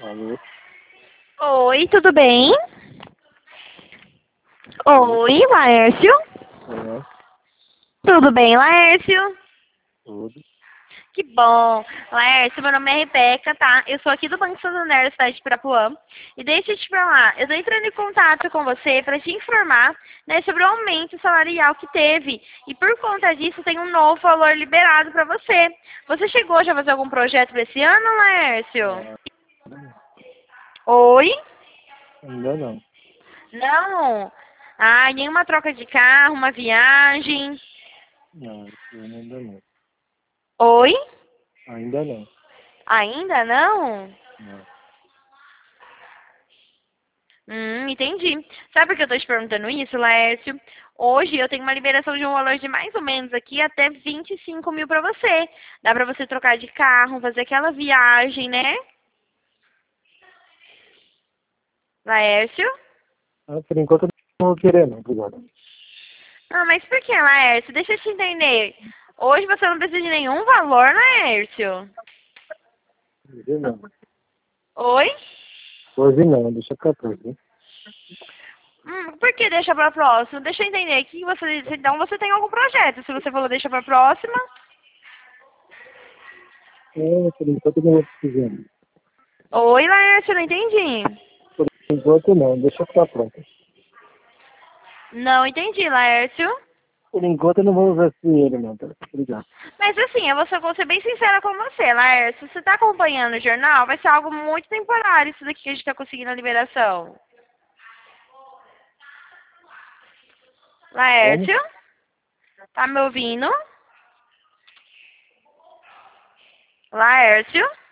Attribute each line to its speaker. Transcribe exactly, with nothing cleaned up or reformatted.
Speaker 1: Alô?
Speaker 2: Oi, tudo bem?
Speaker 1: Oi?
Speaker 2: Oi, Laércio?
Speaker 1: É,
Speaker 2: Tudo bem, Laércio?
Speaker 1: tudo.
Speaker 2: Que bom. Laércio, meu nome é Rebeca, tá? Eu sou aqui do Banco Santander, da cidade de Pirapuã. E deixa eu te falar, eu tô entrando em contato com você para te informar, né, sobre o aumento salarial que teve. E por conta disso, tem um novo valor liberado para você. Você chegou já a fazer algum projeto para esse ano, Laércio?
Speaker 1: Ah,
Speaker 2: Oi?
Speaker 1: ainda não.
Speaker 2: Não? Ah, nenhuma troca de carro, uma viagem?
Speaker 1: Não, esse ano ainda não.
Speaker 2: Oi?
Speaker 1: Ainda não.
Speaker 2: Ainda não?
Speaker 1: Não.
Speaker 2: Hum, entendi. Sabe por que eu tô te perguntando isso, Laércio? Hoje eu tenho uma liberação de um valor de mais ou menos aqui até vinte e cinco mil pra você. Dá pra você trocar de carro, fazer aquela viagem, né? Laércio?
Speaker 1: Ah, por enquanto eu não vou querer não, obrigado.
Speaker 2: Ah, mas por que, Laércio? Deixa eu te entender. Hoje você não precisa de nenhum valor, Laércio.
Speaker 1: Hoje não.
Speaker 2: Oi?
Speaker 1: Hoje não, deixa pra depois, né?
Speaker 2: Hum, por que deixa pra próxima? Deixa eu entender. Que você, então você tem algum projeto. Se você falou deixa pra próxima.
Speaker 1: É, por enquanto eu não vou precisar.
Speaker 2: Oi, Laércio, não entendi.
Speaker 1: Por enquanto não, deixa pra pronto.
Speaker 2: Não entendi, Laércio.
Speaker 1: Por enquanto eu não vou usar esse dinheiro não, tá? Obrigado.
Speaker 2: Mas assim, eu vou ser, vou ser bem sincera com você, Laércio. Se você tá acompanhando o jornal, vai ser algo muito temporário isso daqui que a gente tá conseguindo a liberação.
Speaker 1: Como?
Speaker 2: Laércio, tá me ouvindo? Laércio?